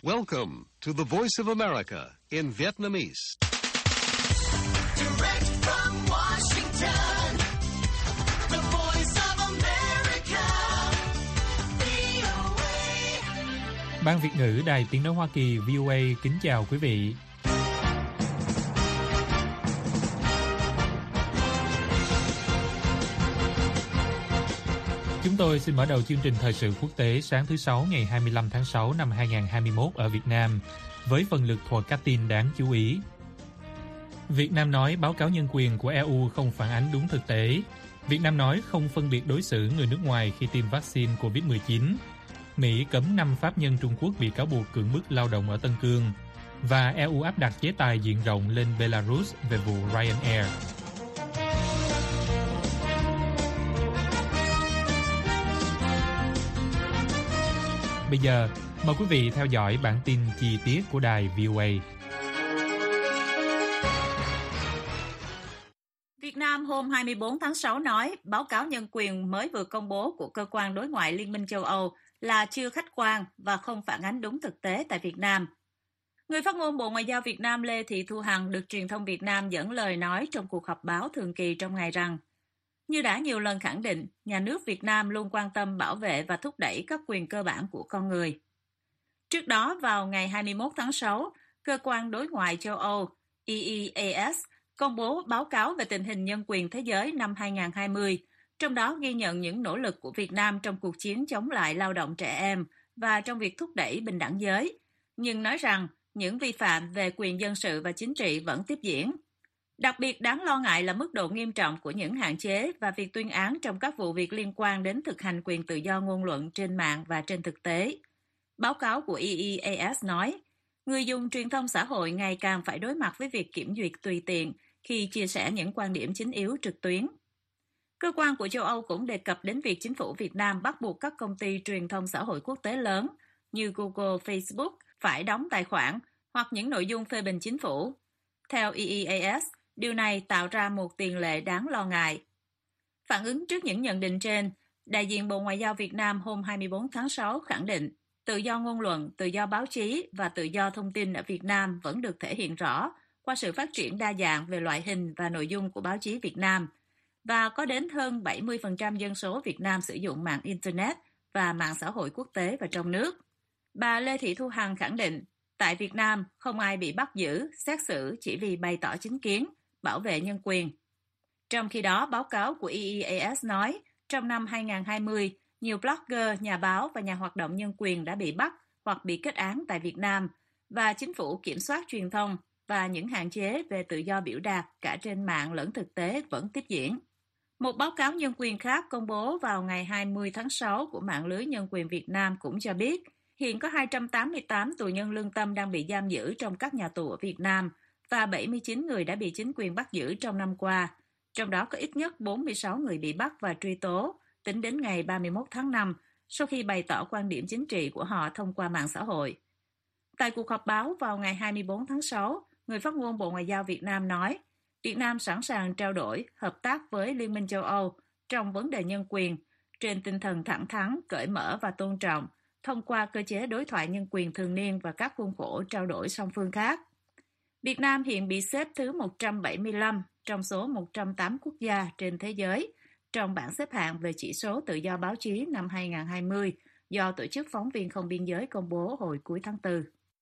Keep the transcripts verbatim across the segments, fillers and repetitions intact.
Welcome to the Voice of America in Vietnamese. Direct from Washington, the Voice of America, vê o a. Ban Việt ngữ Đài Tiếng nói Hoa Kỳ vê o a kính chào quý vị. Chúng tôi xin mở đầu chương trình thời sự quốc tế sáng thứ Sáu ngày hai mươi lăm tháng sáu năm hai nghìn không trăm hai mươi mốt ở Việt Nam với phần lược thuật các tin đáng chú ý. Việt Nam nói báo cáo nhân quyền của e u không phản ánh đúng thực tế. Việt Nam nói không phân biệt đối xử người nước ngoài khi tiêm vaccine covid mười chín. Mỹ cấm năm pháp nhân Trung Quốc bị cáo buộc cưỡng bức lao động ở Tân Cương. Và e u áp đặt chế tài diện rộng lên Belarus về vụ Ryanair. Bây giờ, mời quý vị theo dõi bản tin chi tiết của đài vê o a. Việt Nam hôm hai mươi bốn tháng sáu nói báo cáo nhân quyền mới vừa công bố của Cơ quan Đối ngoại Liên minh châu Âu là chưa khách quan và không phản ánh đúng thực tế tại Việt Nam. Người phát ngôn Bộ Ngoại giao Việt Nam Lê Thị Thu Hằng được truyền thông Việt Nam dẫn lời nói trong cuộc họp báo thường kỳ trong ngày rằng như đã nhiều lần khẳng định, nhà nước Việt Nam luôn quan tâm bảo vệ và thúc đẩy các quyền cơ bản của con người. Trước đó, vào ngày hai mươi mốt tháng sáu, Cơ quan Đối ngoại châu Âu E E A S công bố báo cáo về tình hình nhân quyền thế giới năm hai nghìn không trăm hai mươi, trong đó ghi nhận những nỗ lực của Việt Nam trong cuộc chiến chống lại lao động trẻ em và trong việc thúc đẩy bình đẳng giới, nhưng nói rằng những vi phạm về quyền dân sự và chính trị vẫn tiếp diễn. Đặc biệt đáng lo ngại là mức độ nghiêm trọng của những hạn chế và việc tuyên án trong các vụ việc liên quan đến thực hành quyền tự do ngôn luận trên mạng và trên thực tế. Báo cáo của E E A S nói, người dùng truyền thông xã hội ngày càng phải đối mặt với việc kiểm duyệt tùy tiện khi chia sẻ những quan điểm chính yếu trực tuyến. Cơ quan của châu Âu cũng đề cập đến việc chính phủ Việt Nam bắt buộc các công ty truyền thông xã hội quốc tế lớn như Google, Facebook phải đóng tài khoản hoặc những nội dung phê bình chính phủ. Theo E E A S, điều này tạo ra một tiền lệ đáng lo ngại. Phản ứng trước những nhận định trên, đại diện Bộ Ngoại giao Việt Nam hôm hai mươi bốn tháng sáu khẳng định tự do ngôn luận, tự do báo chí và tự do thông tin ở Việt Nam vẫn được thể hiện rõ qua sự phát triển đa dạng về loại hình và nội dung của báo chí Việt Nam, và có đến hơn bảy mươi phần trăm dân số Việt Nam sử dụng mạng Internet và mạng xã hội quốc tế và trong nước. Bà Lê Thị Thu Hằng khẳng định, tại Việt Nam không ai bị bắt giữ, xét xử chỉ vì bày tỏ chính kiến, bảo vệ nhân quyền. Trong khi đó, báo cáo của E E A S nói, trong năm hai nghìn không trăm hai mươi, nhiều blogger, nhà báo và nhà hoạt động nhân quyền đã bị bắt hoặc bị kết án tại Việt Nam, và chính phủ kiểm soát truyền thông và những hạn chế về tự do biểu đạt cả trên mạng lẫn thực tế vẫn tiếp diễn. Một báo cáo nhân quyền khác công bố vào ngày hai mươi tháng sáu của Mạng lưới Nhân quyền Việt Nam cũng cho biết, hiện có hai trăm tám mươi tám tù nhân lương tâm đang bị giam giữ trong các nhà tù ở Việt Nam, và bảy mươi chín người đã bị chính quyền bắt giữ trong năm qua, trong đó có ít nhất bốn mươi sáu người bị bắt và truy tố, tính đến ngày ba mươi mốt tháng năm, sau khi bày tỏ quan điểm chính trị của họ thông qua mạng xã hội. Tại cuộc họp báo vào ngày hai mươi bốn tháng sáu, người phát ngôn Bộ Ngoại giao Việt Nam nói, Việt Nam sẵn sàng trao đổi, hợp tác với Liên minh châu Âu trong vấn đề nhân quyền, trên tinh thần thẳng thắn, cởi mở và tôn trọng, thông qua cơ chế đối thoại nhân quyền thường niên và các khuôn khổ trao đổi song phương khác. Việt Nam hiện bị xếp thứ một trăm bảy mươi lăm trong số một trăm tám quốc gia trên thế giới trong bảng xếp hạng về chỉ số tự do báo chí năm hai nghìn không trăm hai mươi do Tổ chức Phóng viên Không biên giới công bố hồi cuối tháng tư.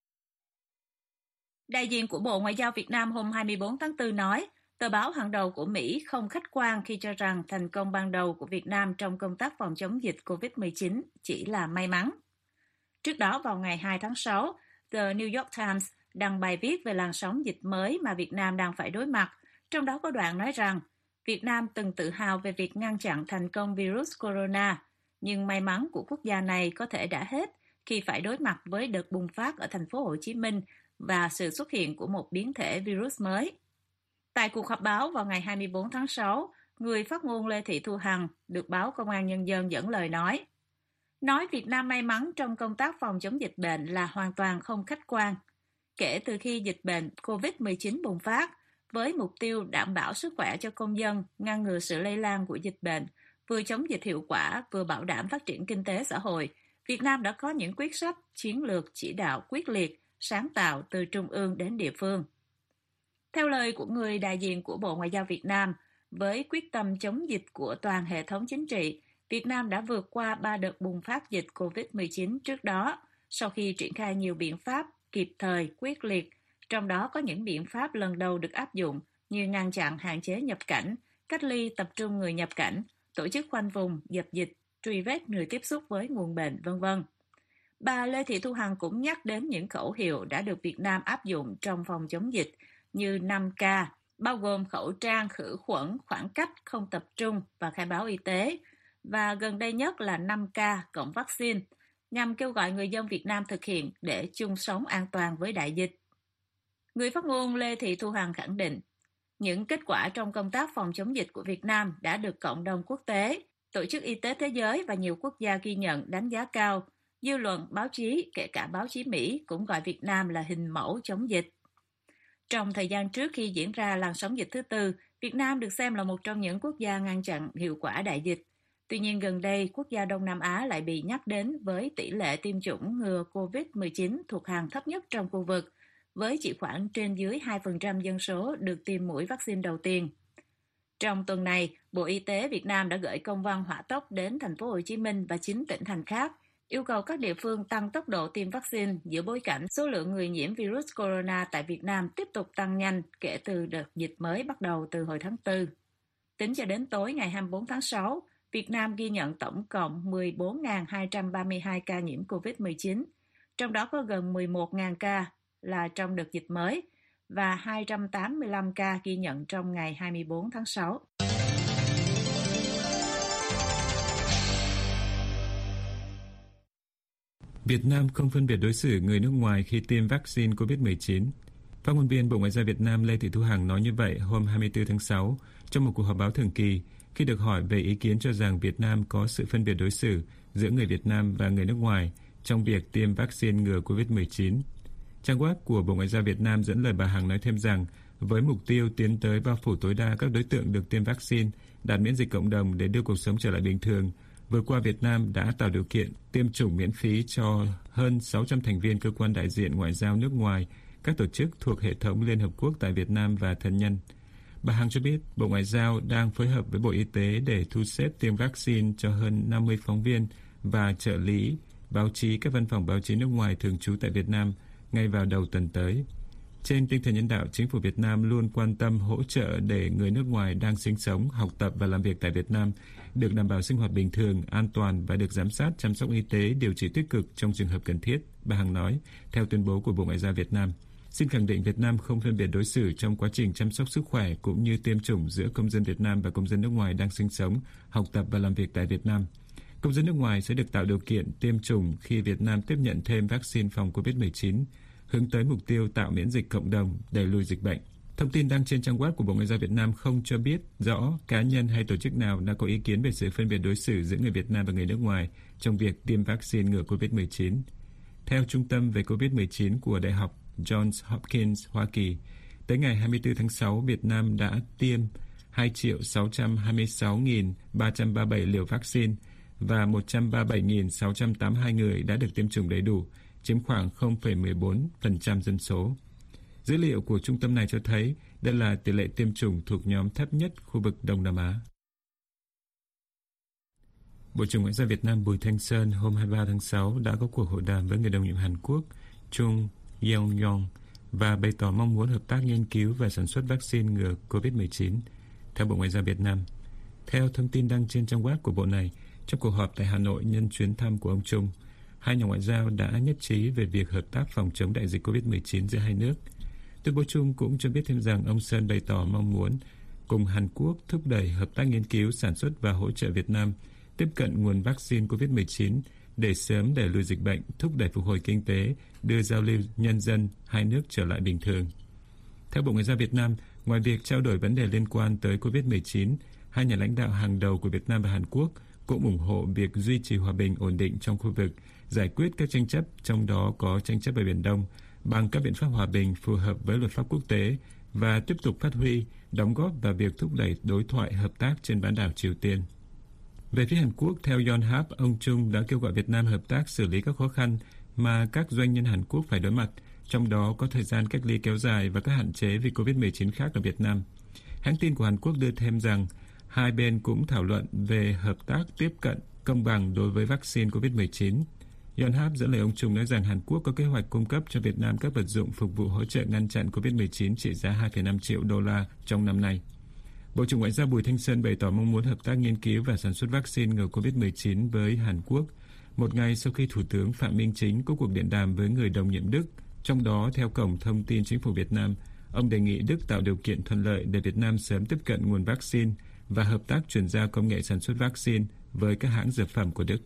Đại diện của Bộ Ngoại giao Việt Nam hôm hai mươi bốn tháng tư nói, tờ báo hàng đầu của Mỹ không khách quan khi cho rằng thành công ban đầu của Việt Nam trong công tác phòng chống dịch covid mười chín chỉ là may mắn. Trước đó vào ngày hai tháng sáu, The New York Times đăng bài viết về làn sóng dịch mới mà Việt Nam đang phải đối mặt, trong đó có đoạn nói rằng Việt Nam từng tự hào về việc ngăn chặn thành công virus corona, nhưng may mắn của quốc gia này có thể đã hết khi phải đối mặt với đợt bùng phát ở thành phố Hồ Chí Minh và sự xuất hiện của một biến thể virus mới. Tại cuộc họp báo vào ngày hai mươi bốn tháng sáu, người phát ngôn Lê Thị Thu Hằng được báo Công an Nhân dân dẫn lời nói, nói Việt Nam may mắn trong công tác phòng chống dịch bệnh là hoàn toàn không khách quan. Kể từ khi dịch bệnh covid mười chín bùng phát, với mục tiêu đảm bảo sức khỏe cho công dân, ngăn ngừa sự lây lan của dịch bệnh, vừa chống dịch hiệu quả, vừa bảo đảm phát triển kinh tế xã hội, Việt Nam đã có những quyết sách, chiến lược, chỉ đạo quyết liệt, sáng tạo từ trung ương đến địa phương. Theo lời của người đại diện của Bộ Ngoại giao Việt Nam, với quyết tâm chống dịch của toàn hệ thống chính trị, Việt Nam đã vượt qua ba đợt bùng phát dịch covid mười chín trước đó, sau khi triển khai nhiều biện pháp kịp thời, quyết liệt, trong đó có những biện pháp lần đầu được áp dụng như ngăn chặn hạn chế nhập cảnh, cách ly tập trung người nhập cảnh, tổ chức khoanh vùng, dập dịch, truy vết người tiếp xúc với nguồn bệnh, vân vân. Bà Lê Thị Thu Hằng cũng nhắc đến những khẩu hiệu đã được Việt Nam áp dụng trong phòng chống dịch như năm K, bao gồm khẩu trang, khử khuẩn, khoảng cách, không tập trung và khai báo y tế, và gần đây nhất là năm K cộng vaccine, nhằm kêu gọi người dân Việt Nam thực hiện để chung sống an toàn với đại dịch. Người phát ngôn Lê Thị Thu Hằng khẳng định, những kết quả trong công tác phòng chống dịch của Việt Nam đã được cộng đồng quốc tế, Tổ chức Y tế Thế giới và nhiều quốc gia ghi nhận đánh giá cao. Dư luận, báo chí, kể cả báo chí Mỹ cũng gọi Việt Nam là hình mẫu chống dịch. Trong thời gian trước khi diễn ra làn sóng dịch thứ tư, Việt Nam được xem là một trong những quốc gia ngăn chặn hiệu quả đại dịch. Tuy nhiên gần đây, quốc gia Đông Nam Á lại bị nhắc đến với tỷ lệ tiêm chủng ngừa covid mười chín thuộc hàng thấp nhất trong khu vực, với chỉ khoảng trên dưới hai phần trăm dân số được tiêm mũi vaccine đầu tiên. Trong tuần này, Bộ Y tế Việt Nam đã gửi công văn hỏa tốc đến thành phố Hồ Chí Minh và chín tỉnh thành khác, yêu cầu các địa phương tăng tốc độ tiêm vaccine giữa bối cảnh số lượng người nhiễm virus corona tại Việt Nam tiếp tục tăng nhanh kể từ đợt dịch mới bắt đầu từ hồi tháng tư. Tính cho đến tối ngày hai mươi bốn tháng sáu, Việt Nam ghi nhận tổng cộng mười bốn nghìn hai trăm ba mươi hai ca nhiễm covid mười chín, trong đó có gần mười một nghìn ca là trong đợt dịch mới và hai trăm tám mươi lăm ca ghi nhận trong ngày hai mươi bốn tháng sáu. Việt Nam không phân biệt đối xử người nước ngoài khi tiêm vaccine covid mười chín. Phát ngôn viên Bộ Ngoại giao Việt Nam Lê Thị Thu Hằng nói như vậy hôm hai mươi tư tháng sáu trong một cuộc họp báo thường kỳ khi được hỏi về ý kiến cho rằng Việt Nam có sự phân biệt đối xử giữa người Việt Nam và người nước ngoài trong việc tiêm vaccine ngừa covid mười chín. Trang web của Bộ Ngoại giao Việt Nam dẫn lời bà Hằng nói thêm rằng với mục tiêu tiến tới bao phủ tối đa các đối tượng được tiêm vaccine, đạt miễn dịch cộng đồng để đưa cuộc sống trở lại bình thường, vừa qua Việt Nam đã tạo điều kiện tiêm chủng miễn phí cho hơn sáu trăm thành viên cơ quan đại diện ngoại giao nước ngoài, các tổ chức thuộc hệ thống Liên Hợp Quốc tại Việt Nam và thân nhân. Bà Hằng cho biết Bộ Ngoại giao đang phối hợp với Bộ Y tế để thu xếp tiêm vaccine cho hơn năm mươi phóng viên và trợ lý, báo chí các văn phòng báo chí nước ngoài thường trú tại Việt Nam ngay vào đầu tuần tới. Trên tinh thần nhân đạo, chính phủ Việt Nam luôn quan tâm hỗ trợ để người nước ngoài đang sinh sống, học tập và làm việc tại Việt Nam được đảm bảo sinh hoạt bình thường, an toàn và được giám sát, chăm sóc y tế, điều trị tích cực trong trường hợp cần thiết, bà Hằng nói, theo tuyên bố của Bộ Ngoại giao Việt Nam. Xin khẳng định Việt Nam không phân biệt đối xử trong quá trình chăm sóc sức khỏe cũng như tiêm chủng giữa công dân Việt Nam và công dân nước ngoài đang sinh sống, học tập và làm việc tại Việt Nam. Công dân nước ngoài sẽ được tạo điều kiện tiêm chủng khi Việt Nam tiếp nhận thêm vaccine phòng covid mười chín, hướng tới mục tiêu tạo miễn dịch cộng đồng, đẩy lùi dịch bệnh. Thông tin đăng trên trang web của Bộ Ngoại giao Việt Nam không cho biết rõ cá nhân hay tổ chức nào đã có ý kiến về sự phân biệt đối xử giữa người Việt Nam và người nước ngoài trong việc tiêm vaccine ngừa covid mười chín. Theo Trung tâm về covid mười chín của Đại học Johns Hopkins, Hoa Kỳ, tới ngày hai mươi tư tháng sáu, Việt Nam đã tiêm hai triệu sáu trăm hai mươi sáu nghìn ba trăm ba mươi bảy liều vaccine và một trăm ba mươi bảy nghìn sáu trăm tám mươi hai người đã được tiêm chủng đầy đủ, chiếm khoảng không phẩy mười bốn phần trăm dân số. Dữ liệu của trung tâm này cho thấy đây là tỷ lệ tiêm chủng thuộc nhóm thấp nhất khu vực Đông Nam Á. Bộ trưởng Ngoại giao Việt Nam Bùi Thanh Sơn hôm hai mươi ba tháng sáu đã có cuộc hội đàm với người đồng nhiệm Hàn Quốc Chung Yeong-yong và bày tỏ mong muốn hợp tác nghiên cứu và sản xuất vaccine ngừa covid mười chín, theo Bộ Ngoại giao Việt Nam. Theo thông tin đăng trên trang web của Bộ này, trong cuộc họp tại Hà Nội nhân chuyến thăm của ông Chung, hai nhà ngoại giao đã nhất trí về việc hợp tác phòng chống đại dịch covid mười chín giữa hai nước. Tuyên bố chung cũng cho biết thêm rằng ông Sơn bày tỏ mong muốn cùng Hàn Quốc thúc đẩy hợp tác nghiên cứu, sản xuất và hỗ trợ Việt Nam tiếp cận nguồn vaccine covid mười chín để sớm đẩy lùi dịch bệnh, thúc đẩy phục hồi kinh tế, đưa giao lưu nhân dân hai nước trở lại bình thường. Theo Bộ Ngoại giao Việt Nam, ngoài việc trao đổi vấn đề liên quan tới covid mười chín, hai nhà lãnh đạo hàng đầu của Việt Nam và Hàn Quốc cũng ủng hộ việc duy trì hòa bình ổn định trong khu vực, giải quyết các tranh chấp, trong đó có tranh chấp ở Biển Đông, bằng các biện pháp hòa bình phù hợp với luật pháp quốc tế và tiếp tục phát huy, đóng góp vào việc thúc đẩy đối thoại hợp tác trên bán đảo Triều Tiên. Về phía Hàn Quốc, theo Yonhap, ông Chung đã kêu gọi Việt Nam hợp tác xử lý các khó khăn mà các doanh nhân Hàn Quốc phải đối mặt, trong đó có thời gian cách ly kéo dài và các hạn chế vì covid mười chín khác ở Việt Nam. Hãng tin của Hàn Quốc đưa thêm rằng hai bên cũng thảo luận về hợp tác tiếp cận công bằng đối với vaccine covid mười chín. Yonhap dẫn lời ông Chung nói rằng Hàn Quốc có kế hoạch cung cấp cho Việt Nam các vật dụng phục vụ hỗ trợ ngăn chặn covid mười chín trị giá hai phẩy năm triệu đô la trong năm nay. Bộ trưởng Ngoại giao Bùi Thanh Sơn bày tỏ mong muốn hợp tác nghiên cứu và sản xuất vaccine ngừa covid mười chín với Hàn Quốc, một ngày sau khi Thủ tướng Phạm Minh Chính có cuộc điện đàm với người đồng nhiệm Đức. Trong đó, theo Cổng Thông tin Chính phủ Việt Nam, ông đề nghị Đức tạo điều kiện thuận lợi để Việt Nam sớm tiếp cận nguồn vaccine và hợp tác chuyển giao công nghệ sản xuất vaccine với các hãng dược phẩm của Đức.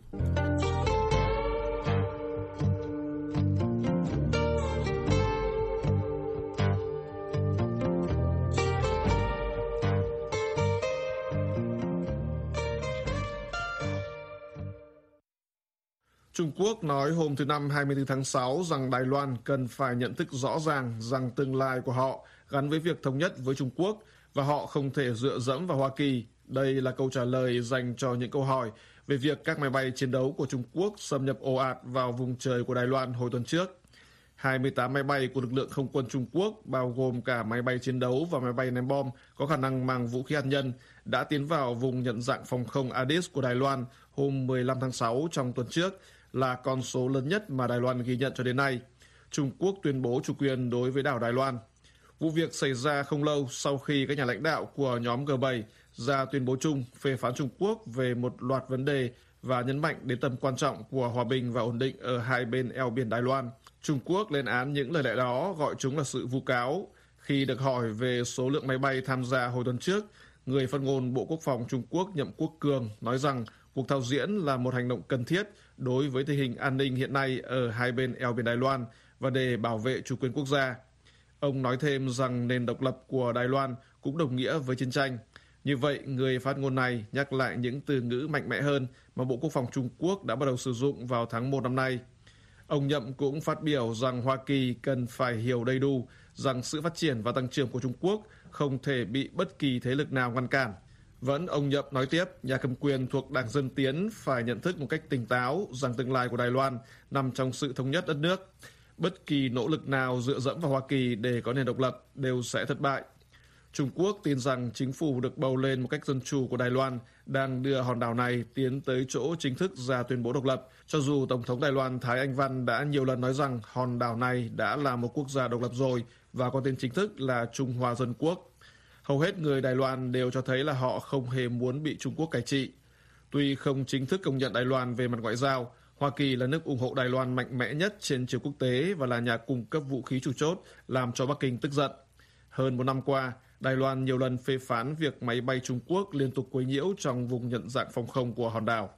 Trung Quốc nói hôm thứ Năm hai mươi tư tháng sáu rằng Đài Loan cần phải nhận thức rõ ràng rằng tương lai của họ gắn với việc thống nhất với Trung Quốc và họ không thể dựa dẫm vào Hoa Kỳ. Đây là câu trả lời dành cho những câu hỏi về việc các máy bay chiến đấu của Trung Quốc xâm nhập ồ ạt vào vùng trời của Đài Loan hồi tuần trước. hai mươi tám máy bay của lực lượng không quân Trung Quốc, bao gồm cả máy bay chiến đấu và máy bay ném bom có khả năng mang vũ khí hạt nhân, đã tiến vào vùng nhận dạng phòng không Addis của Đài Loan hôm mười lăm tháng sáu trong tuần trước, là con số lớn nhất mà Đài Loan ghi nhận cho đến nay. Trung Quốc tuyên bố chủ quyền đối với đảo Đài Loan. Vụ việc xảy ra không lâu sau khi các nhà lãnh đạo của nhóm G bảy ra tuyên bố chung phê phán Trung Quốc về một loạt vấn đề và nhấn mạnh đến tầm quan trọng của hòa bình và ổn định ở hai bên eo biển Đài Loan. Trung Quốc lên án những lời lẽ đó, gọi chúng là sự vu cáo. Khi được hỏi về số lượng máy bay tham gia hồi tuần trước, người phát ngôn Bộ Quốc phòng Trung Quốc Nhậm Quốc Cường nói rằng cuộc thao diễn là một hành động cần thiết đối với tình hình an ninh hiện nay ở hai bên eo biển Đài Loan và để bảo vệ chủ quyền quốc gia. Ông nói thêm rằng nền độc lập của Đài Loan cũng đồng nghĩa với chiến tranh. Như vậy, người phát ngôn này nhắc lại những từ ngữ mạnh mẽ hơn mà Bộ Quốc phòng Trung Quốc đã bắt đầu sử dụng vào tháng một năm nay. Ông Nhậm cũng phát biểu rằng Hoa Kỳ cần phải hiểu đầy đủ rằng sự phát triển và tăng trưởng của Trung Quốc không thể bị bất kỳ thế lực nào ngăn cản. Vẫn ông Nhậm nói tiếp, nhà cầm quyền thuộc Đảng Dân Tiến phải nhận thức một cách tỉnh táo rằng tương lai của Đài Loan nằm trong sự thống nhất đất nước. Bất kỳ nỗ lực nào dựa dẫm vào Hoa Kỳ để có nền độc lập đều sẽ thất bại. Trung Quốc tin rằng chính phủ được bầu lên một cách dân chủ của Đài Loan đang đưa hòn đảo này tiến tới chỗ chính thức ra tuyên bố độc lập, cho dù Tổng thống Đài Loan Thái Anh Văn đã nhiều lần nói rằng hòn đảo này đã là một quốc gia độc lập rồi và có tên chính thức là Trung Hoa Dân Quốc. Hầu hết người Đài Loan đều cho thấy là họ không hề muốn bị Trung Quốc cai trị. Tuy không chính thức công nhận Đài Loan về mặt ngoại giao, Hoa Kỳ là nước ủng hộ Đài Loan mạnh mẽ nhất trên trường quốc tế và là nhà cung cấp vũ khí chủ chốt, làm cho Bắc Kinh tức giận. Hơn một năm qua, Đài Loan nhiều lần phê phán việc máy bay Trung Quốc liên tục quấy nhiễu trong vùng nhận dạng phòng không của hòn đảo.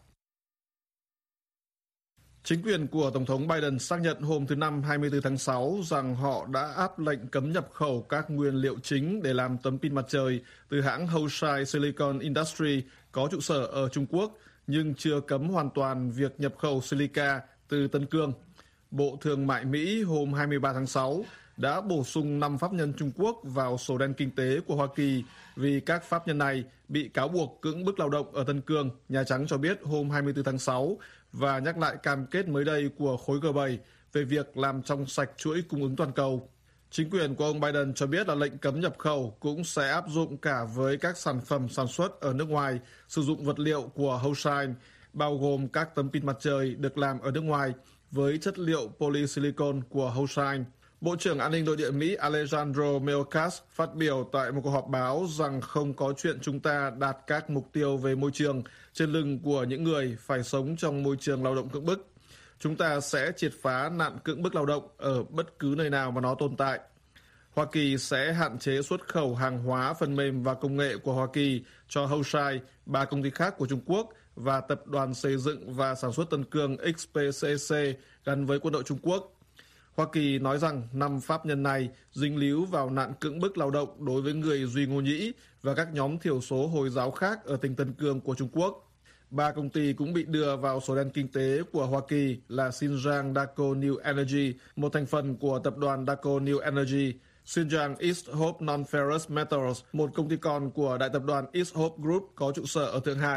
Chính quyền của Tổng thống Biden xác nhận hôm thứ Năm hai mươi tư tháng sáu rằng họ đã áp lệnh cấm nhập khẩu các nguyên liệu chính để làm tấm pin mặt trời từ hãng Hoshine Silicon Industry có trụ sở ở Trung Quốc, nhưng chưa cấm hoàn toàn việc nhập khẩu silica từ Tân Cương. Bộ Thương mại Mỹ hôm hai mươi ba tháng sáu đã bổ sung năm pháp nhân Trung Quốc vào sổ đen kinh tế của Hoa Kỳ vì các pháp nhân này bị cáo buộc cưỡng bức lao động ở Tân Cương, Nhà Trắng cho biết hôm hai mươi tư tháng sáu, và nhắc lại cam kết mới đây của khối G bảy về việc làm trong sạch chuỗi cung ứng toàn cầu. Chính quyền của ông Biden cho biết là lệnh cấm nhập khẩu cũng sẽ áp dụng cả với các sản phẩm sản xuất ở nước ngoài sử dụng vật liệu của Hoshine, bao gồm các tấm pin mặt trời được làm ở nước ngoài với chất liệu polysilicon của Hoshine. Bộ trưởng An ninh Nội địa Mỹ Alejandro Mayorkas phát biểu tại một cuộc họp báo rằng không có chuyện chúng ta đạt các mục tiêu về môi trường trên lưng của những người phải sống trong môi trường lao động cưỡng bức. Chúng ta sẽ triệt phá nạn cưỡng bức lao động ở bất cứ nơi nào mà nó tồn tại. Hoa Kỳ sẽ hạn chế xuất khẩu hàng hóa, phần mềm và công nghệ của Hoa Kỳ cho Hoshine, ba công ty khác của Trung Quốc và tập đoàn xây dựng và sản xuất Tân Cương X P C C gắn với quân đội Trung Quốc. Hoa Kỳ nói rằng năm pháp nhân này dính líu vào nạn cưỡng bức lao động đối với người Duy Ngô Nhĩ và các nhóm thiểu số Hồi giáo khác ở tỉnh Tân Cương của Trung Quốc. Ba công ty cũng bị đưa vào sổ đen kinh tế của Hoa Kỳ là Xinjiang Daco New Energy, một thành phần của tập đoàn Daco New Energy, Xinjiang East Hope Non-Ferrous Metals, một công ty con của đại tập đoàn East Hope Group có trụ sở ở Thượng Hải,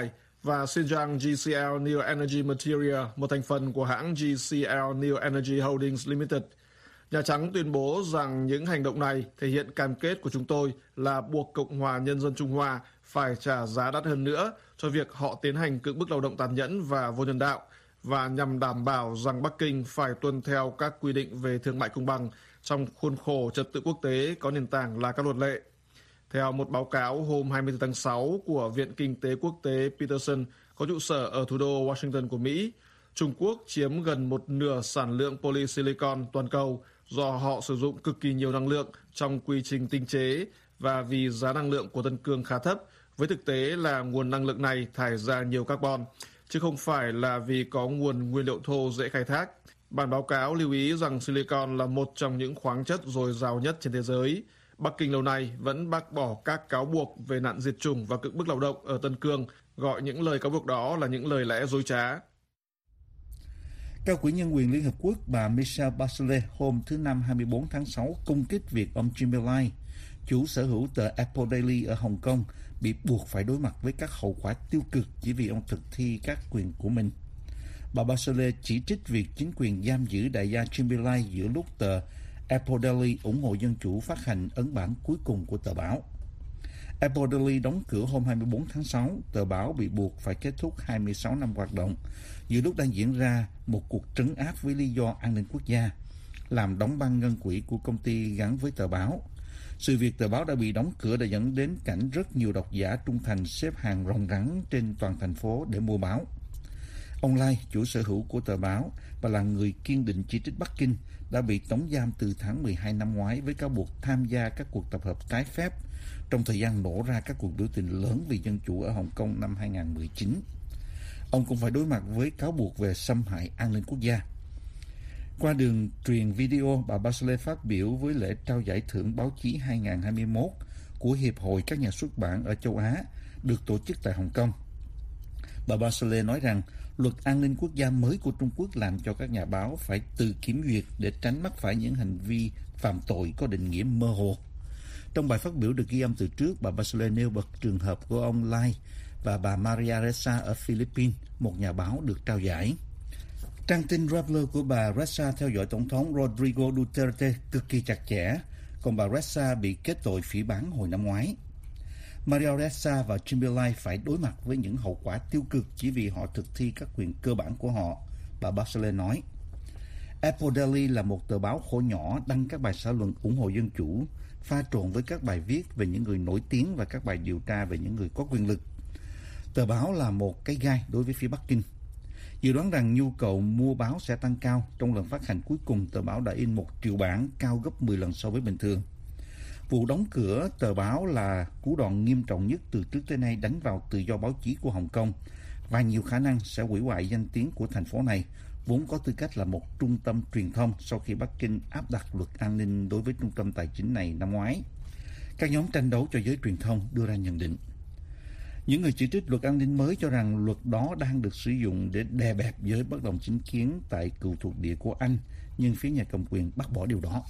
và Xinjiang giê xê lờ New Energy Material, một thành phần của hãng giê xê lờ New Energy Holdings Limited. Nhà Trắng tuyên bố rằng những hành động này thể hiện cam kết của chúng tôi là buộc Cộng hòa Nhân dân Trung Hoa phải trả giá đắt hơn nữa cho việc họ tiến hành cưỡng bức lao động tàn nhẫn và vô nhân đạo, và nhằm đảm bảo rằng Bắc Kinh phải tuân theo các quy định về thương mại công bằng trong khuôn khổ trật tự quốc tế có nền tảng là các luật lệ. Theo một báo cáo hôm hai mươi tư tháng sáu của Viện Kinh tế Quốc tế Peterson có trụ sở ở thủ đô Washington của Mỹ, Trung Quốc chiếm gần một nửa sản lượng polysilicon toàn cầu do họ sử dụng cực kỳ nhiều năng lượng trong quy trình tinh chế và vì giá năng lượng của Tân Cương khá thấp, với thực tế là nguồn năng lượng này thải ra nhiều carbon, chứ không phải là vì có nguồn nguyên liệu thô dễ khai thác. Bản báo cáo lưu ý rằng silicon là một trong những khoáng chất dồi dào nhất trên thế giới. Bắc Kinh lâu nay vẫn bác bỏ các cáo buộc về nạn diệt chủng và cưỡng bức lao động ở Tân Cương, gọi những lời cáo buộc đó là những lời lẽ dối trá. Cao ủy nhân quyền Liên Hợp Quốc bà Michelle Bachelet hôm thứ Năm hai mươi tư tháng sáu công kích việc ông Jimmy Lai, chủ sở hữu tờ Apple Daily ở Hồng Kông, bị buộc phải đối mặt với các hậu quả tiêu cực chỉ vì ông thực thi các quyền của mình. Bà Bachelet chỉ trích việc chính quyền giam giữ đại gia Jimmy Lai giữa lúc tờ Apple Daily ủng hộ dân chủ phát hành ấn bản cuối cùng của tờ báo. Apple Daily đóng cửa hôm hai mươi tư tháng sáu, tờ báo bị buộc phải kết thúc hai mươi sáu năm hoạt động, giữa lúc đang diễn ra một cuộc trấn áp với lý do an ninh quốc gia, làm đóng băng ngân quỹ của công ty gắn với tờ báo. Sự việc tờ báo đã bị đóng cửa đã dẫn đến cảnh rất nhiều độc giả trung thành xếp hàng ròng rắn trên toàn thành phố để mua báo. Ông Lai, chủ sở hữu của tờ báo và là người kiên định chỉ trích Bắc Kinh, đã bị tống giam từ tháng mười hai năm ngoái với cáo buộc tham gia các cuộc tập hợp trái phép trong thời gian nổ ra các cuộc biểu tình lớn vì dân chủ ở Hồng Kông năm hai không một chín. Ông cũng phải đối mặt với cáo buộc về xâm hại an ninh quốc gia. Qua đường truyền video, bà Bachelet phát biểu với lễ trao giải thưởng báo chí hai không hai mốt của Hiệp hội các nhà xuất bản ở châu Á được tổ chức tại Hồng Kông. Bà Bachelet nói rằng luật an ninh quốc gia mới của Trung Quốc làm cho các nhà báo phải tự kiểm duyệt để tránh mắc phải những hành vi phạm tội có định nghĩa mơ hồ. Trong bài phát biểu được ghi âm từ trước, bà Bachelet nêu bật trường hợp của ông Lai và bà Maria Ressa ở Philippines, một nhà báo được trao giải. Trang tin Rappler của bà Ressa theo dõi Tổng thống Rodrigo Duterte cực kỳ chặt chẽ, còn bà Ressa bị kết tội phỉ báng hồi năm ngoái. Maria Ressa và Jimmy Lai phải đối mặt với những hậu quả tiêu cực chỉ vì họ thực thi các quyền cơ bản của họ, bà Bachelet nói. Apple Daily là một tờ báo khổ nhỏ đăng các bài xã luận ủng hộ dân chủ, pha trộn với các bài viết về những người nổi tiếng và các bài điều tra về những người có quyền lực. Tờ báo là một cái gai đối với phía Bắc Kinh. Dự đoán rằng nhu cầu mua báo sẽ tăng cao. Trong lần phát hành cuối cùng, tờ báo đã in một triệu bản, cao gấp mười lần so với bình thường. Vụ đóng cửa tờ báo là cú đòn nghiêm trọng nhất từ trước tới nay đánh vào tự do báo chí của Hồng Kông và nhiều khả năng sẽ hủy hoại danh tiếng của thành phố này, vốn có tư cách là một trung tâm truyền thông sau khi Bắc Kinh áp đặt luật an ninh đối với trung tâm tài chính này năm ngoái. Các nhóm tranh đấu cho giới truyền thông đưa ra nhận định. Những người chỉ trích luật an ninh mới cho rằng luật đó đang được sử dụng để đè bẹp giới bất đồng chính kiến tại cựu thuộc địa của Anh, nhưng phía nhà cầm quyền bác bỏ điều đó.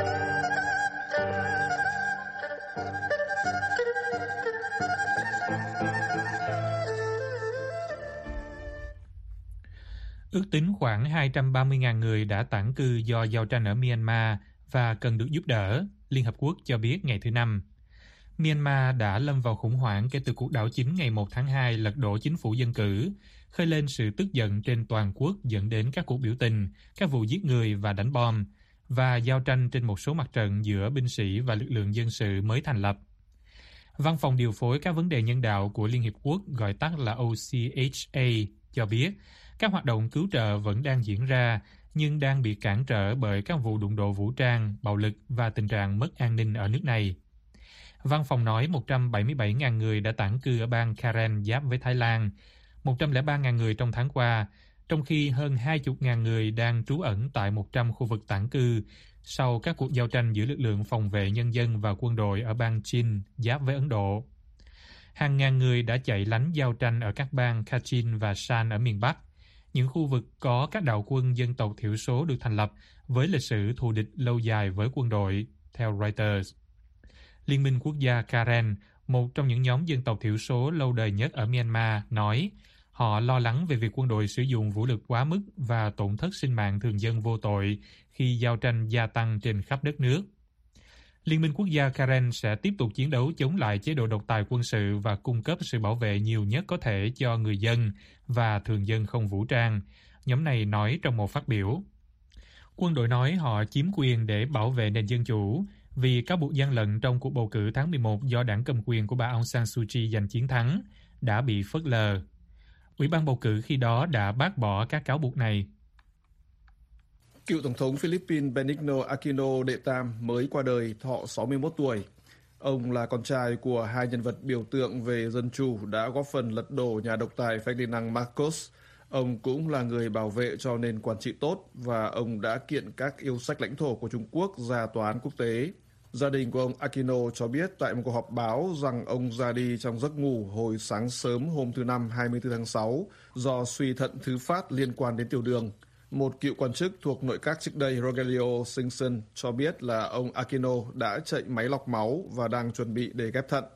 Ước tính khoảng hai trăm ba mươi nghìn người đã tản cư do giao tranh ở Myanmar và cần được giúp đỡ, Liên Hợp Quốc cho biết ngày thứ Năm. Myanmar đã lâm vào khủng hoảng kể từ cuộc đảo chính ngày một tháng hai lật đổ chính phủ dân cử, khơi lên sự tức giận trên toàn quốc dẫn đến các cuộc biểu tình, các vụ giết người và đánh bom, và giao tranh trên một số mặt trận giữa binh sĩ và lực lượng dân sự mới thành lập. Văn phòng điều phối các vấn đề nhân đạo của Liên Hiệp Quốc, gọi tắt là O C H A, cho biết các hoạt động cứu trợ vẫn đang diễn ra, nhưng đang bị cản trở bởi các vụ đụng độ vũ trang, bạo lực và tình trạng mất an ninh ở nước này. Văn phòng nói một trăm bảy mươi bảy nghìn người đã tản cư ở bang Karen giáp với Thái Lan, một trăm lẻ ba nghìn người trong tháng qua, trong khi hơn hai mươi nghìn người đang trú ẩn tại một trăm khu vực tản cư sau các cuộc giao tranh giữa lực lượng phòng vệ nhân dân và quân đội ở bang Chin giáp với Ấn Độ. Hàng ngàn người đã chạy lánh giao tranh ở các bang Kachin và Shan ở miền Bắc, những khu vực có các đạo quân dân tộc thiểu số được thành lập với lịch sử thù địch lâu dài với quân đội, theo Reuters. Liên minh quốc gia Karen, một trong những nhóm dân tộc thiểu số lâu đời nhất ở Myanmar, nói họ lo lắng về việc quân đội sử dụng vũ lực quá mức và tổn thất sinh mạng thường dân vô tội khi giao tranh gia tăng trên khắp đất nước. Liên minh quốc gia Karen sẽ tiếp tục chiến đấu chống lại chế độ độc tài quân sự và cung cấp sự bảo vệ nhiều nhất có thể cho người dân và thường dân không vũ trang, nhóm này nói trong một phát biểu. Quân đội nói họ chiếm quyền để bảo vệ nền dân chủ vì cáo buộc gian lận trong cuộc bầu cử tháng mười một do đảng cầm quyền của bà Aung San Suu Kyi giành chiến thắng đã bị phớt lờ. Ủy ban bầu cử khi đó đã bác bỏ các cáo buộc này. Cựu Tổng thống Philippines Benigno Aquino đệ tam mới qua đời thọ sáu mươi mốt tuổi. Ông là con trai của hai nhân vật biểu tượng về dân chủ đã góp phần lật đổ nhà độc tài Ferdinand Marcos. Ông cũng là người bảo vệ cho nền quản trị tốt và ông đã kiện các yêu sách lãnh thổ của Trung Quốc ra tòa án quốc tế. Gia đình của ông Aquino cho biết tại một cuộc họp báo rằng ông ra đi trong giấc ngủ hồi sáng sớm hôm thứ Năm hai mươi tư tháng sáu do suy thận thứ phát liên quan đến tiểu đường. Một cựu quan chức thuộc nội các trước đây Rogelio Simpson cho biết là ông Aquino đã chạy máy lọc máu và đang chuẩn bị để ghép thận.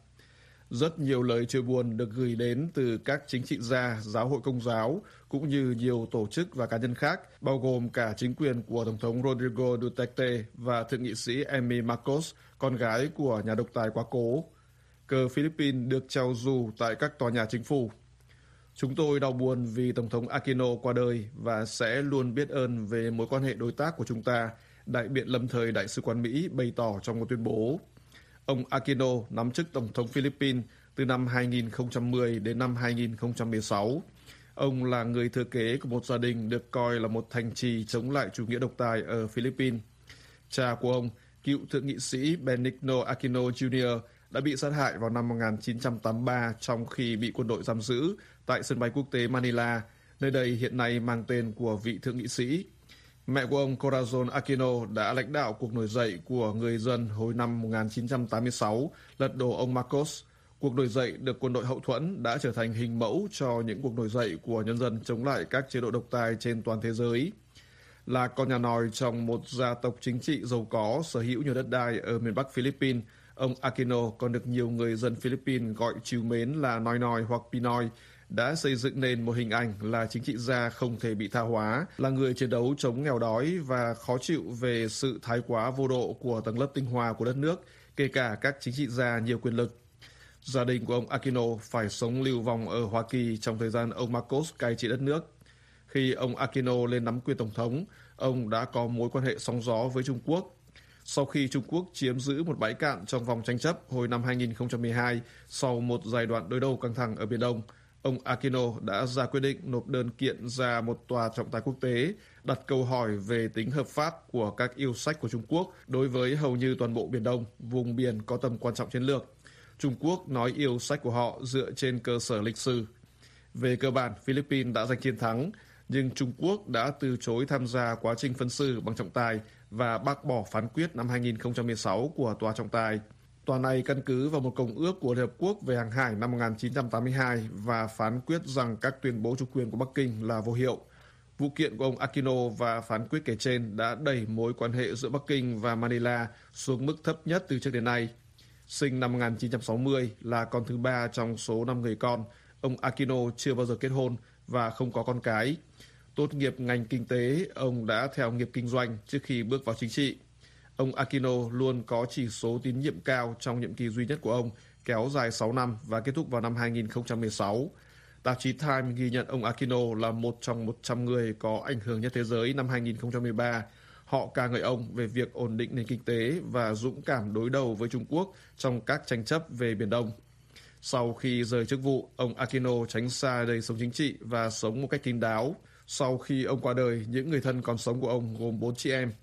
Rất nhiều lời chia buồn được gửi đến từ các chính trị gia, giáo hội Công giáo, cũng như nhiều tổ chức và cá nhân khác, bao gồm cả chính quyền của Tổng thống Rodrigo Duterte và Thượng nghị sĩ Amy Marcos, con gái của nhà độc tài quá cố. Cờ Philippines được treo dù tại các tòa nhà chính phủ. Chúng tôi đau buồn vì Tổng thống Aquino qua đời và sẽ luôn biết ơn về mối quan hệ đối tác của chúng ta, Đại biện lâm thời Đại sứ quán Mỹ bày tỏ trong một tuyên bố. Ông Aquino nắm chức Tổng thống Philippines từ năm hai nghìn không trăm mười đến năm hai nghìn không trăm mười sáu. Ông là người thừa kế của một gia đình được coi là một thành trì chống lại chủ nghĩa độc tài ở Philippines. Cha của ông, cựu thượng nghị sĩ Benigno Aquino Junior đã bị sát hại vào năm một nghìn chín trăm tám mươi ba trong khi bị quân đội giam giữ tại sân bay quốc tế Manila, nơi đây hiện nay mang tên của vị thượng nghị sĩ. Mẹ của ông Corazon Aquino đã lãnh đạo cuộc nổi dậy của người dân hồi năm một nghìn chín trăm tám mươi sáu, lật đổ ông Marcos. Cuộc nổi dậy được quân đội hậu thuẫn đã trở thành hình mẫu cho những cuộc nổi dậy của nhân dân chống lại các chế độ độc tài trên toàn thế giới. Là con nhà nòi trong một gia tộc chính trị giàu có sở hữu nhiều đất đai ở miền Bắc Philippines, ông Aquino còn được nhiều người dân Philippines gọi trìu mến là Noi Noi hoặc Pinoy, đã xây dựng nên một hình ảnh là chính trị gia không thể bị tha hóa, là người chiến đấu chống nghèo đói và khó chịu về sự thái quá vô độ của tầng lớp tinh hoa của đất nước, kể cả các chính trị gia nhiều quyền lực. Gia đình của ông Aquino phải sống lưu vong ở Hoa Kỳ trong thời gian ông Marcos cai trị đất nước. Khi ông Aquino lên nắm quyền tổng thống, ông đã có mối quan hệ sóng gió với Trung Quốc. Sau khi Trung Quốc chiếm giữ một bãi cạn trong vòng tranh chấp hồi năm hai nghìn không trăm mười hai, sau một giai đoạn đối đầu căng thẳng ở Biển Đông, ông Aquino đã ra quyết định nộp đơn kiện ra một tòa trọng tài quốc tế, đặt câu hỏi về tính hợp pháp của các yêu sách của Trung Quốc đối với hầu như toàn bộ Biển Đông, vùng biển có tầm quan trọng chiến lược. Trung Quốc nói yêu sách của họ dựa trên cơ sở lịch sử. Về cơ bản, Philippines đã giành chiến thắng, nhưng Trung Quốc đã từ chối tham gia quá trình phân xử bằng trọng tài và bác bỏ phán quyết năm hai nghìn không trăm mười sáu của tòa trọng tài. Tòa này căn cứ vào một công ước của Liên Hợp Quốc về hàng hải năm một nghìn chín trăm tám mươi hai và phán quyết rằng các tuyên bố chủ quyền của Bắc Kinh là vô hiệu. Vụ kiện của ông Aquino và phán quyết kể trên đã đẩy mối quan hệ giữa Bắc Kinh và Manila xuống mức thấp nhất từ trước đến nay. Sinh năm một nghìn chín trăm sáu mươi, là con thứ ba trong số năm người con, ông Aquino chưa bao giờ kết hôn và không có con cái. Tốt nghiệp ngành kinh tế, ông đã theo nghiệp kinh doanh trước khi bước vào chính trị. Ông Aquino luôn có chỉ số tín nhiệm cao trong nhiệm kỳ duy nhất của ông, kéo dài sáu năm và kết thúc vào năm hai nghìn không trăm mười sáu. Tạp chí Time ghi nhận ông Aquino là một trong một trăm người có ảnh hưởng nhất thế giới năm hai nghìn không trăm mười ba. Họ ca ngợi ông về việc ổn định nền kinh tế và dũng cảm đối đầu với Trung Quốc trong các tranh chấp về Biển Đông. Sau khi rời chức vụ, ông Aquino tránh xa đời sống chính trị và sống một cách kín đáo. Sau khi ông qua đời, những người thân còn sống của ông gồm bốn chị em.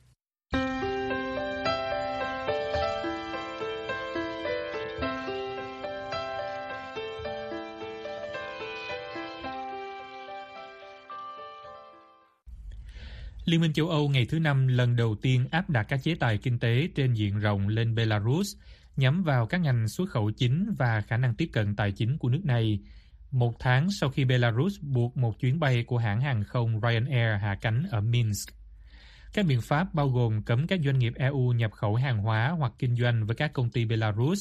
Liên minh châu Âu ngày thứ Năm lần đầu tiên áp đặt các chế tài kinh tế trên diện rộng lên Belarus, nhắm vào các ngành xuất khẩu chính và khả năng tiếp cận tài chính của nước này, một tháng sau khi Belarus buộc một chuyến bay của hãng hàng không Ryanair hạ cánh ở Minsk. Các biện pháp bao gồm cấm các doanh nghiệp e u nhập khẩu hàng hóa hoặc kinh doanh với các công ty Belarus,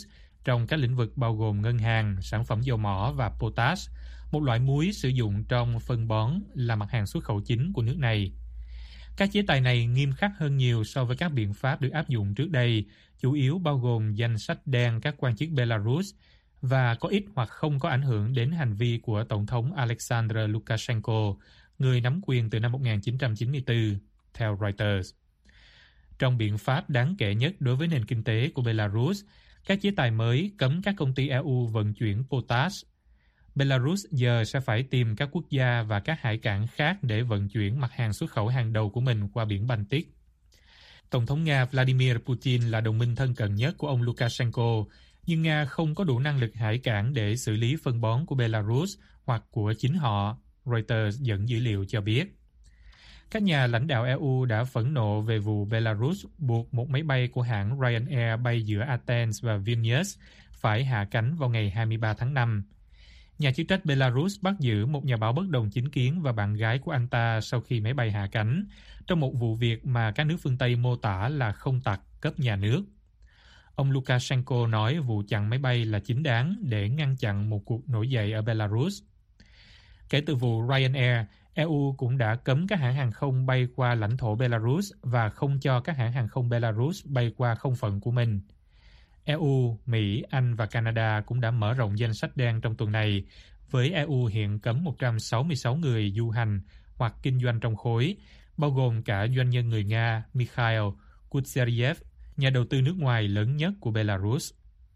trong các lĩnh vực bao gồm ngân hàng, sản phẩm dầu mỏ và potash, một loại muối sử dụng trong phân bón là mặt hàng xuất khẩu chính của nước này. Các chế tài này nghiêm khắc hơn nhiều so với các biện pháp được áp dụng trước đây, chủ yếu bao gồm danh sách đen các quan chức Belarus và có ít hoặc không có ảnh hưởng đến hành vi của Tổng thống Alexander Lukashenko, người nắm quyền từ năm một nghìn chín trăm chín mươi tư, theo Reuters. Trong biện pháp đáng kể nhất đối với nền kinh tế của Belarus, các chế tài mới cấm các công ty e u vận chuyển potash. Belarus giờ sẽ phải tìm các quốc gia và các hải cảng khác để vận chuyển mặt hàng xuất khẩu hàng đầu của mình qua biển Baltic. Tổng thống Nga Vladimir Putin là đồng minh thân cận nhất của ông Lukashenko, nhưng Nga không có đủ năng lực hải cảng để xử lý phân bón của Belarus hoặc của chính họ, Reuters dẫn dữ liệu cho biết. Các nhà lãnh đạo e u đã phẫn nộ về vụ Belarus buộc một máy bay của hãng Ryanair bay giữa Athens và Vilnius phải hạ cánh vào ngày hai mươi ba tháng năm. Nhà chức trách Belarus bắt giữ một nhà báo bất đồng chính kiến và bạn gái của anh ta sau khi máy bay hạ cánh, trong một vụ việc mà các nước phương Tây mô tả là không tặc cấp nhà nước. Ông Lukashenko nói vụ chặn máy bay là chính đáng để ngăn chặn một cuộc nổi dậy ở Belarus. Kể từ vụ Ryanair, e u cũng đã cấm các hãng hàng không bay qua lãnh thổ Belarus và không cho các hãng hàng không Belarus bay qua không phận của mình. e u, Mỹ, Anh và Canada cũng đã mở rộng danh sách đen trong tuần này, với e u hiện cấm một trăm sáu mươi sáu người du hành hoặc kinh doanh trong khối, bao gồm cả doanh nhân người Nga Mikhail Kutseriev, nhà đầu tư nước ngoài lớn nhất của Belarus.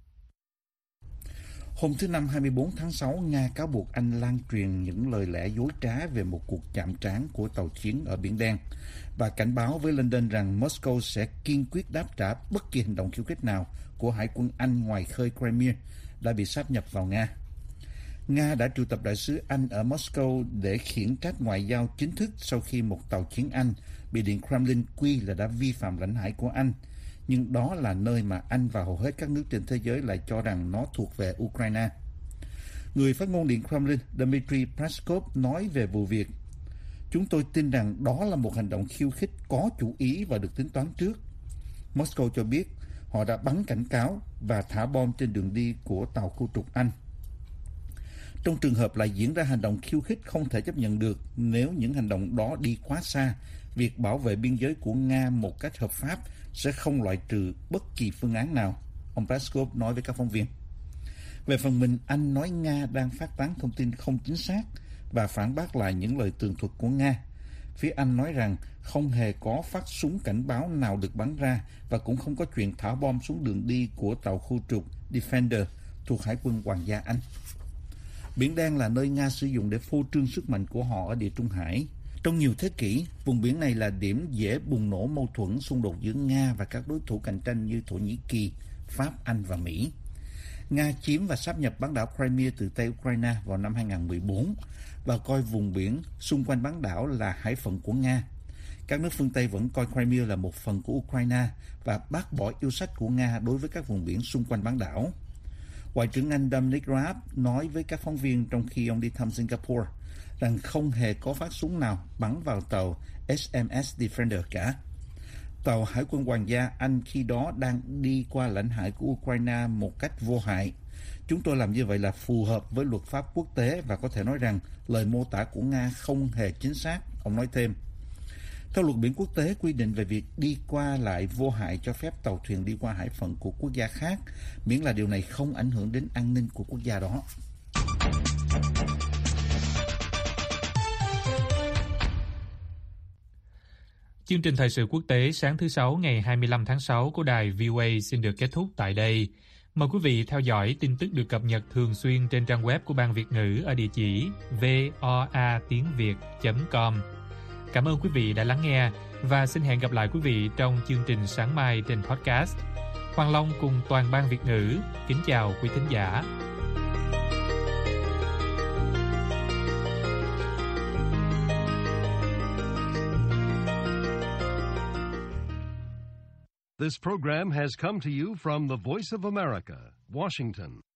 Hôm thứ Năm hai mươi bốn tháng sáu, Nga cáo buộc Anh lan truyền những lời lẽ dối trá về một cuộc chạm trán của tàu chiến ở Biển Đen và cảnh báo với London rằng Moscow sẽ kiên quyết đáp trả bất kỳ hành động khiêu khích nào của Hải quân Anh ngoài khơi Crimea đã bị sáp nhập vào Nga. Nga đã triệu tập đại sứ Anh ở Moscow để khiển trách ngoại giao chính thức sau khi một tàu chiến Anh bị Điện Kremlin quy là đã vi phạm lãnh hải của Anh. Nhưng đó là nơi mà Anh và hầu hết các nước trên thế giới lại cho rằng nó thuộc về Ukraine. Người phát ngôn Điện Kremlin Dmitry Peskov nói về vụ việc: "Chúng tôi tin rằng đó là một hành động khiêu khích có chủ ý và được tính toán trước." Moscow cho biết họ đã bắn cảnh cáo và thả bom trên đường đi của tàu khu trục Anh. Trong trường hợp lại diễn ra hành động khiêu khích không thể chấp nhận được nếu những hành động đó đi quá xa, việc bảo vệ biên giới của Nga một cách hợp pháp sẽ không loại trừ bất kỳ phương án nào, ông Peskov nói với các phóng viên. Về phần mình, Anh nói Nga đang phát tán thông tin không chính xác và phản bác lại những lời tường thuật của Nga. Phía Anh nói rằng không hề có phát súng cảnh báo nào được bắn ra và cũng không có chuyện thả bom xuống đường đi của tàu khu trục Defender thuộc Hải quân Hoàng gia Anh. Biển Đen là nơi Nga sử dụng để phô trương sức mạnh của họ ở Địa Trung Hải. Trong nhiều thế kỷ, vùng biển này là điểm dễ bùng nổ mâu thuẫn xung đột giữa Nga và các đối thủ cạnh tranh như Thổ Nhĩ Kỳ, Pháp, Anh và Mỹ. Nga chiếm và sáp nhập bán đảo Crimea từ Tây Ukraine vào năm hai không một bốn và coi vùng biển xung quanh bán đảo là hải phận của Nga. Các nước phương Tây vẫn coi Crimea là một phần của Ukraine và bác bỏ yêu sách của Nga đối với các vùng biển xung quanh bán đảo. Ngoại trưởng Anh Dominic Raab nói với các phóng viên trong khi ông đi thăm Singapore rằng không hề có phát súng nào bắn vào tàu ét em ét Defender cả. Tàu Hải quân Hoàng gia Anh khi đó đang đi qua lãnh hải của Ukraine một cách vô hại. Chúng tôi làm như vậy là phù hợp với luật pháp quốc tế và có thể nói rằng lời mô tả của Nga không hề chính xác, ông nói thêm. Theo luật biển quốc tế quy định về việc đi qua lại vô hại cho phép tàu thuyền đi qua hải phận của quốc gia khác, miễn là điều này không ảnh hưởng đến an ninh của quốc gia đó. Chương trình thời sự quốc tế sáng thứ Sáu ngày hai mươi lăm tháng sáu của đài vê o a xin được kết thúc tại đây. Mời quý vị theo dõi tin tức được cập nhật thường xuyên trên trang web của Ban Việt ngữ ở địa chỉ voa tiếng việt chấm com. Cảm ơn quý vị đã lắng nghe và xin hẹn gặp lại quý vị trong chương trình sáng mai trên podcast. Hoàng Long cùng toàn Ban Việt ngữ kính chào quý thính giả. This program has come to you from the Voice of America, Washington.